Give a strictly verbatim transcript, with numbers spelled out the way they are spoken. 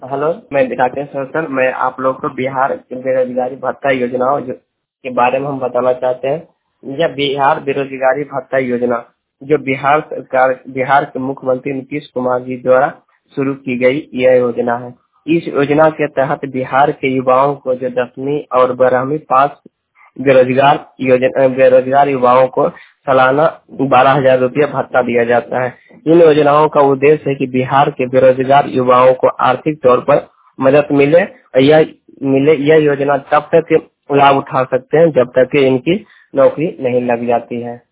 Hello, मैं Rakesh sir. मैं आप लोग को बिहार बेरोजगारी भत्ता योजनाओं जो- के बारे में हम बताना चाहते हैं। यह बिहार बेरोजगारी भत्ता योजना जो बिहार सरकार बिहार के मुख्यमंत्री नीतीश कुमार जी द्वारा शुरू की गई यह योजना है। इस योजना के तहत बिहार के युवाओं को जो दसवीं और बारहवीं पास बेरोजगार योजना बेरोजगार युवाओं को सालाना बारह हजार रूपये भत्ता दिया जाता है। इन योजनाओं का उद्देश्य है कि बिहार के बेरोजगार युवाओं को आर्थिक तौर पर मदद मिले और यह मिले यह योजना तब तक लाभ उठा सकते हैं जब तक कि इनकी नौकरी नहीं लग जाती है।